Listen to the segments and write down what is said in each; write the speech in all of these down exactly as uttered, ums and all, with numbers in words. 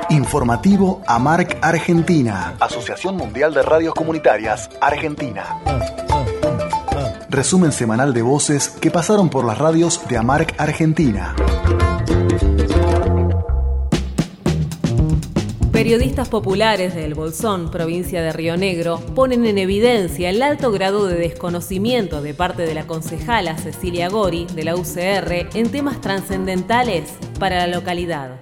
Informativo AMARC Argentina, Asociación Mundial de Radios Comunitarias Argentina. Resumen semanal de voces que pasaron por las radios de AMARC Argentina. Periodistas populares de El Bolsón, provincia de Río Negro, ponen en evidencia el alto grado de desconocimiento de parte de la concejala Cecilia Gori, de la U C R, en temas trascendentales para la localidad.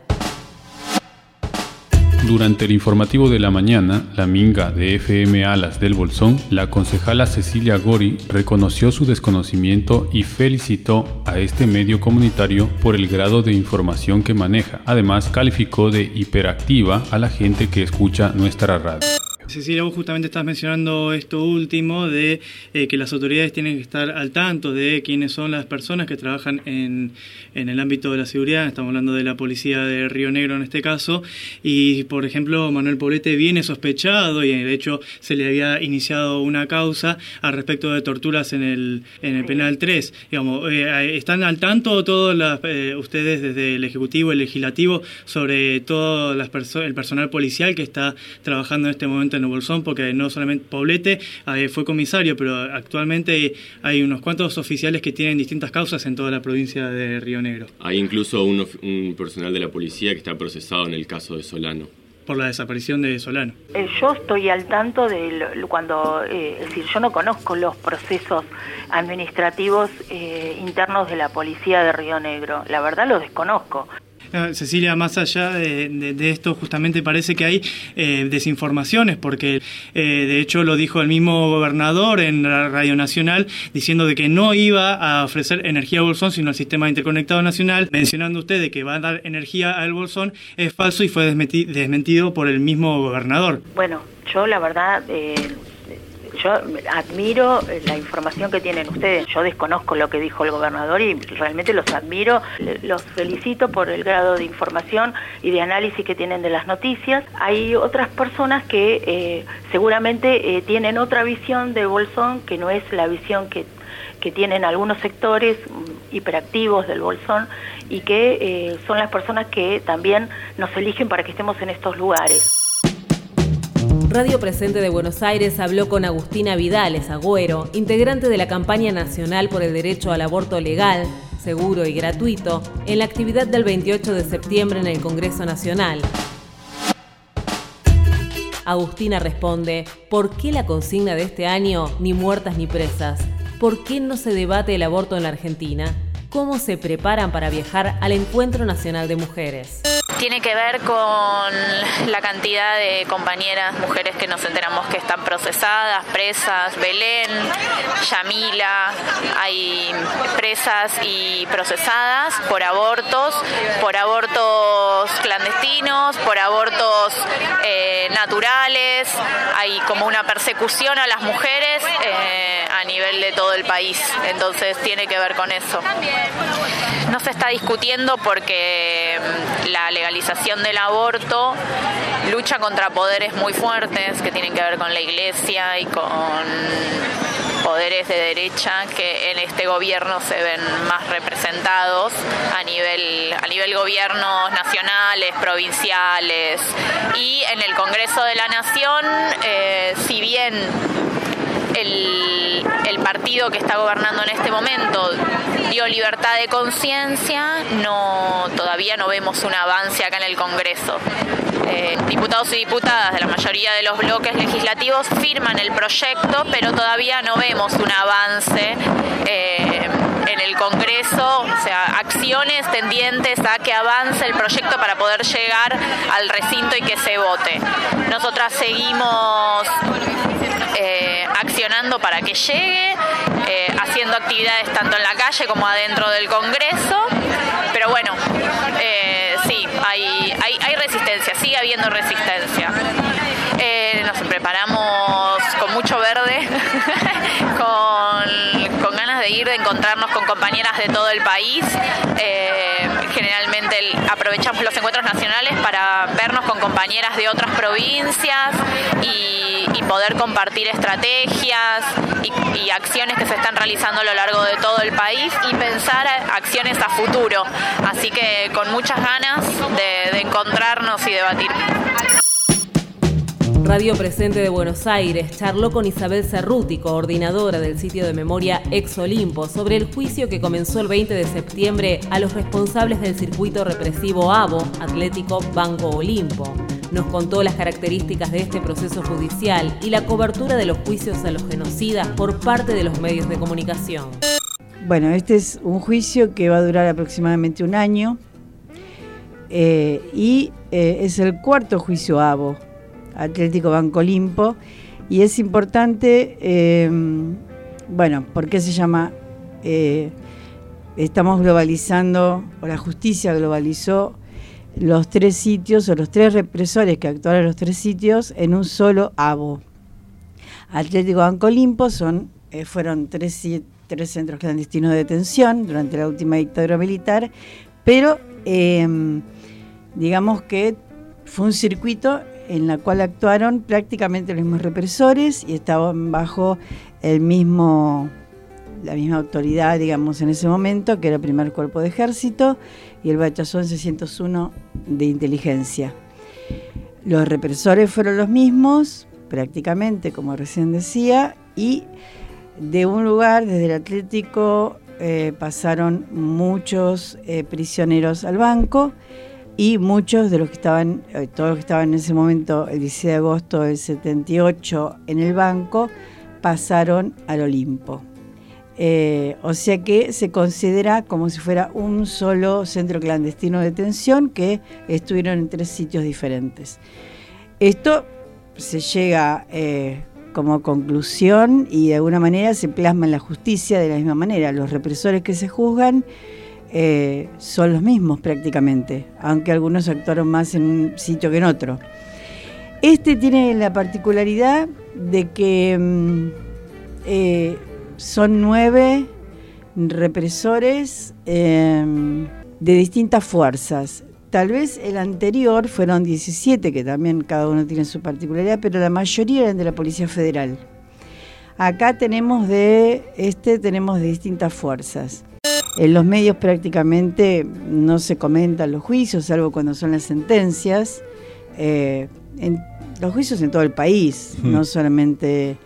Durante el informativo de la mañana, la minga de F M Alas del Bolsón, la concejala Cecilia Gori reconoció su desconocimiento y felicitó a este medio comunitario por el grado de información que maneja. Además, calificó de hiperactiva a la gente que escucha nuestra radio. Cecilia, vos justamente estás mencionando esto último de eh, que las autoridades tienen que estar al tanto de quiénes son las personas que trabajan en, en el ámbito de la seguridad. Estamos hablando de la policía de Río Negro en este caso. Y, por ejemplo, Manuel Poblete viene sospechado y, de hecho, se le había iniciado una causa al respecto de torturas en el, en el Penal tres. Digamos, eh, ¿están al tanto todos las, eh, ustedes desde el Ejecutivo y el Legislativo sobre todo las perso- el personal policial que está trabajando en este momento en el Bolsón? Porque no solamente Poblete eh, fue comisario, pero actualmente hay unos cuantos oficiales que tienen distintas causas en toda la provincia de Río Negro. Hay incluso un, un personal de la policía que está procesado en el caso de Solano. Por la desaparición de Solano. Eh, yo estoy al tanto de lo, cuando, eh, es decir, yo no conozco los procesos administrativos eh, internos de la policía de Río Negro. La verdad lo desconozco. Cecilia, más allá de, de, de esto, justamente parece que hay eh, desinformaciones, porque eh, de hecho lo dijo el mismo gobernador en la Radio Nacional, diciendo de que no iba a ofrecer energía al Bolsón, sino al Sistema Interconectado Nacional, mencionando usted de que va a dar energía al Bolsón, es falso y fue desmenti- desmentido por el mismo gobernador. Bueno, yo la verdad... Eh... Yo admiro la información que tienen ustedes. Yo desconozco lo que dijo el gobernador y realmente los admiro. Los felicito por el grado de información y de análisis que tienen de las noticias. Hay otras personas que eh, seguramente eh, tienen otra visión de Bolsón, que no es la visión que, que tienen algunos sectores hiperactivos del Bolsón y que eh, son las personas que también nos eligen para que estemos en estos lugares. Radio Presente de Buenos Aires habló con Agustina Vidales Agüero, integrante de la campaña nacional por el derecho al aborto legal, seguro y gratuito, en la actividad del veintiocho de septiembre en el Congreso Nacional. Agustina responde, ¿por qué la consigna de este año ni muertas ni presas? ¿Por qué no se debate el aborto en la Argentina? ¿Cómo se preparan para viajar al Encuentro Nacional de Mujeres? Tiene que ver con la cantidad de compañeras, mujeres que nos enteramos que están procesadas, presas, Belén, Yamila, hay presas y procesadas por abortos, por abortos clandestinos, por abortos eh, naturales, hay como una persecución a las mujeres eh, a nivel de todo el país, entonces tiene que ver con eso. No se está discutiendo porque la legalización del aborto lucha contra poderes muy fuertes que tienen que ver con la Iglesia y con poderes de derecha que en este gobierno se ven más representados a nivel, a nivel gobiernos nacionales, provinciales, y en el Congreso de la Nación, eh, si bien El, el partido que está gobernando en este momento dio libertad de conciencia, no, todavía no vemos un avance acá en el Congreso. Eh, diputados y diputadas de la mayoría de los bloques legislativos firman el proyecto, pero todavía no vemos un avance eh, en el Congreso, o sea, acciones tendientes a que avance el proyecto para poder llegar al recinto y que se vote. Nosotras seguimos Eh, accionando para que llegue, eh, haciendo actividades tanto en la calle como adentro del Congreso, pero bueno, eh, sí, hay, hay, hay resistencia, sigue habiendo resistencia. Eh, nos preparamos con mucho verde, con, con ganas de ir, de encontrarnos con compañeras de todo el país. Eh, Generalmente el, aprovechamos los encuentros nacionales para vernos con compañeras de otras provincias y, y poder compartir estrategias y, y acciones que se están realizando a lo largo de todo el país y pensar acciones a futuro. Así que con muchas ganas de, de encontrarnos y debatir. Radio Presente de Buenos Aires charló con Isabel Cerruti, coordinadora del sitio de memoria Ex Olimpo, sobre el juicio que comenzó el veinte de septiembre a los responsables del circuito represivo ABO, Atlético Banco Olimpo. Nos contó las características de este proceso judicial y la cobertura de los juicios a los genocidas por parte de los medios de comunicación. Bueno, este es un juicio que va a durar aproximadamente un año eh, y eh, es el cuarto juicio ABO, Atlético Banco Olimpo, y es importante, eh, bueno, ¿por qué se llama? Eh, estamos globalizando, o la justicia globalizó los tres sitios, o los tres represores que actuaron en los tres sitios, en un solo ABO. Atlético Banco Olimpo son, eh, fueron tres, tres centros clandestinos de detención durante la última dictadura militar, pero eh, digamos que fue un circuito en la cual actuaron prácticamente los mismos represores y estaban bajo el mismo, la misma autoridad, digamos, en ese momento, que era el primer cuerpo de ejército y el batallón seiscientos uno de inteligencia. Los represores fueron los mismos, prácticamente, como recién decía, y de un lugar, desde el Atlético, eh, pasaron muchos eh, prisioneros al banco, y muchos de los que estaban, todos los que estaban en ese momento, el dieciséis de agosto del setenta y ocho, en el banco, pasaron al Olimpo. Eh, o sea que se considera como si fuera un solo centro clandestino de detención que estuvieron en tres sitios diferentes. Esto se llega eh, como conclusión y de alguna manera se plasma en la justicia de la misma manera. Los represores que se juzgan Eh, son los mismos prácticamente, aunque algunos actuaron más en un sitio que en otro. Este tiene la particularidad de que mm, eh, son nueve represores eh, de distintas fuerzas. Tal vez el anterior fueron diecisiete, que también cada uno tiene su particularidad, pero la mayoría eran de la Policía Federal. Acá tenemos de este tenemos de distintas fuerzas. En los medios prácticamente no se comentan los juicios, salvo cuando son las sentencias. Eh, en, los juicios en todo el país, mm. no solamente...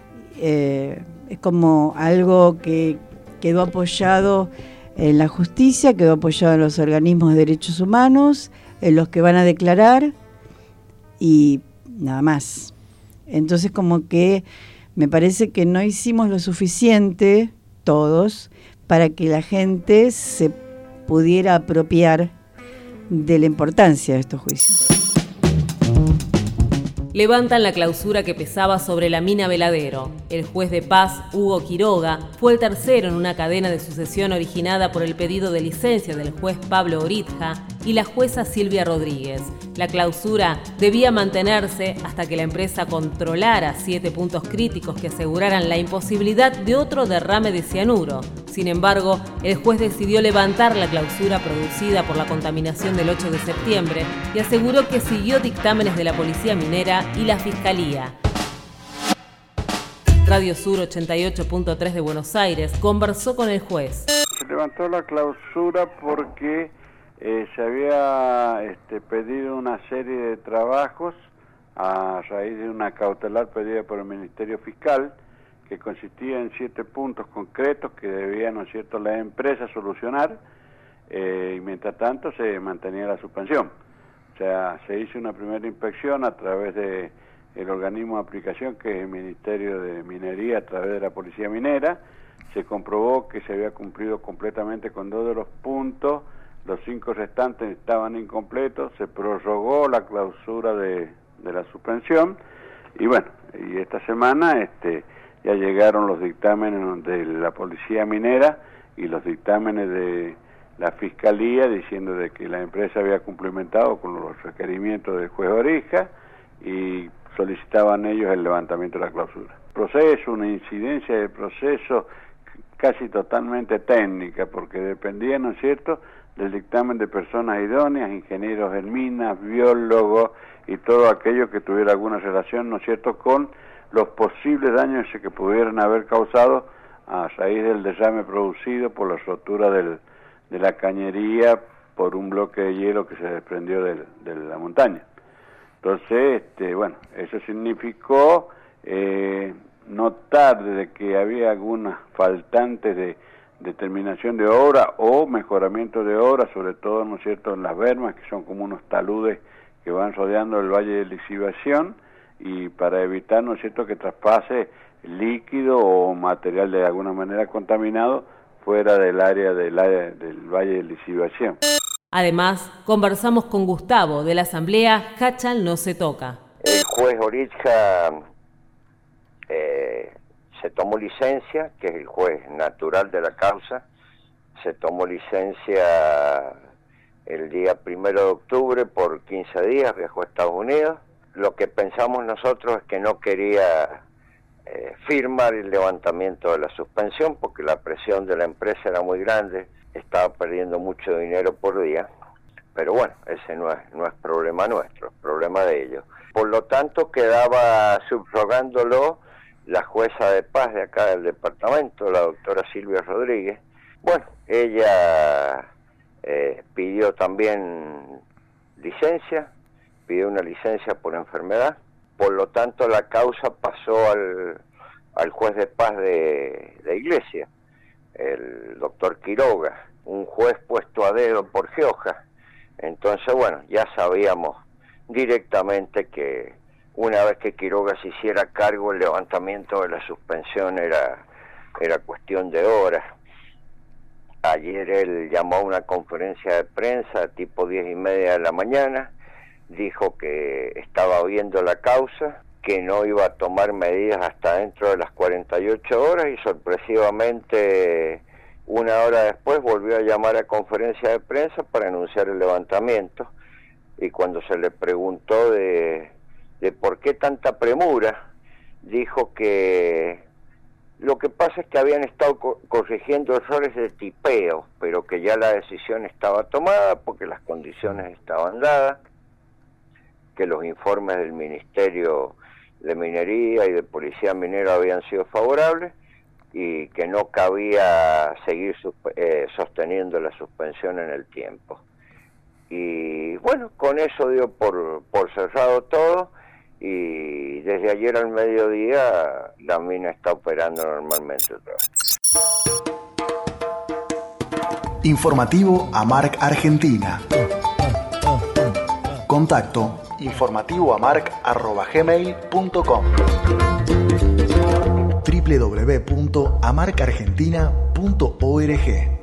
Eh, es como algo que quedó apoyado en la justicia, quedó apoyado en los organismos de derechos humanos, en los que van a declarar y nada más. Entonces como que me parece que no hicimos lo suficiente, todos, para que la gente se pudiera apropiar de la importancia de estos juicios. Levantan la clausura que pesaba sobre la mina Veladero. El juez de paz, Hugo Quiroga, fue el tercero en una cadena de sucesión originada por el pedido de licencia del juez Pablo Oritja y la jueza Silvia Rodríguez. La clausura debía mantenerse hasta que la empresa controlara siete puntos críticos que aseguraran la imposibilidad de otro derrame de cianuro. Sin embargo, el juez decidió levantar la clausura producida por la contaminación del ocho de septiembre y aseguró que siguió dictámenes de la Policía Minera y la Fiscalía. Radio Sur ochenta y ocho punto tres de Buenos Aires conversó con el juez. Se levantó la clausura porque eh, se había este, pedido una serie de trabajos a raíz de una cautelar pedida por el Ministerio Fiscal, que consistía en siete puntos concretos que debía, ¿no es cierto?, la empresa solucionar, eh, y mientras tanto se mantenía la suspensión. O sea, se hizo una primera inspección a través de el organismo de aplicación, que es el Ministerio de Minería, a través de la Policía Minera. Se comprobó que se había cumplido completamente con dos de los puntos, los cinco restantes estaban incompletos, se prorrogó la clausura de, de la suspensión, y bueno, y esta semana este ya llegaron los dictámenes de la Policía Minera y los dictámenes de la Fiscalía diciendo de que la empresa había cumplimentado con los requerimientos del juez Oritja y solicitaban ellos el levantamiento de la clausura. Proceso, una incidencia del proceso casi totalmente técnica, porque dependía, ¿no es cierto?, del dictamen de personas idóneas, ingenieros en minas, biólogos y todo aquello que tuviera alguna relación, ¿no es cierto?, con los posibles daños que pudieran haber causado a raíz del derrame producido por la rotura del, de la cañería por un bloque de hielo que se desprendió del, de la montaña. Entonces, este, bueno, eso significó eh, notar de que había algunas faltantes de determinación de obra o mejoramiento de obra, sobre todo, ¿no es cierto?, en las bermas, que son como unos taludes que van rodeando el valle de lisivación, y para evitar, ¿no es cierto?, que traspase líquido o material de alguna manera contaminado fuera del área del, área del valle de lisivación. Además, conversamos con Gustavo de la asamblea Hachal No Se Toca. El juez Orija eh, se tomó licencia, que es el juez natural de la causa, se tomó licencia el día primero de octubre por quince días, viajó a Estados Unidos. Lo que pensamos nosotros es que no quería eh, firmar el levantamiento de la suspensión porque la presión de la empresa era muy grande, estaba perdiendo mucho dinero por día, pero bueno, ese no es, no es problema nuestro, es problema de ellos. Por lo tanto, quedaba subrogándolo la jueza de paz de acá del departamento, la doctora Silvia Rodríguez. Bueno, ella eh, pidió también licencia, pidió una licencia por enfermedad, por lo tanto la causa pasó al, al juez de paz de, de Iglesia, el doctor Quiroga, un juez puesto a dedo por Gioja. Entonces, bueno, ya sabíamos directamente que una vez que Quiroga se hiciera cargo, el levantamiento de la suspensión era, era cuestión de horas. Ayer él llamó a una conferencia de prensa tipo diez y media de la mañana, dijo que estaba viendo la causa, que no iba a tomar medidas hasta dentro de las cuarenta y ocho horas y sorpresivamente una hora después volvió a llamar a conferencia de prensa para anunciar el levantamiento. Y cuando se le preguntó de, de por qué tanta premura, dijo que lo que pasa es que habían estado co- corrigiendo errores de tipeo, pero que ya la decisión estaba tomada porque las condiciones estaban dadas, que los informes del Ministerio de Minería y de Policía Minera habían sido favorables y que no cabía seguir susp- eh, sosteniendo la suspensión en el tiempo. Y bueno, con eso dio por, por cerrado todo y desde ayer al mediodía la mina está operando normalmente otra vez. Informativo AMARC Argentina. Contacto informativoamarc arroba gmail punto com w w w punto amarc argentina punto org